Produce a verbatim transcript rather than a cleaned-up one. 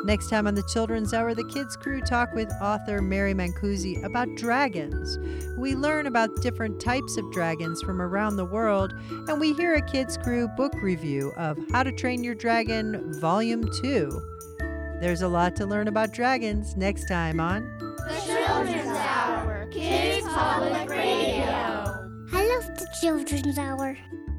Next time on the Children's Hour, the Kids Crew talk with author Mary Mancusi about dragons. We learn about different types of dragons from around the world, and we hear a Kids Crew book review of How to Train Your Dragon Volume two. There's a lot to learn about dragons next time on The Children's Hour, Kids Public Radio. I love the Children's Hour.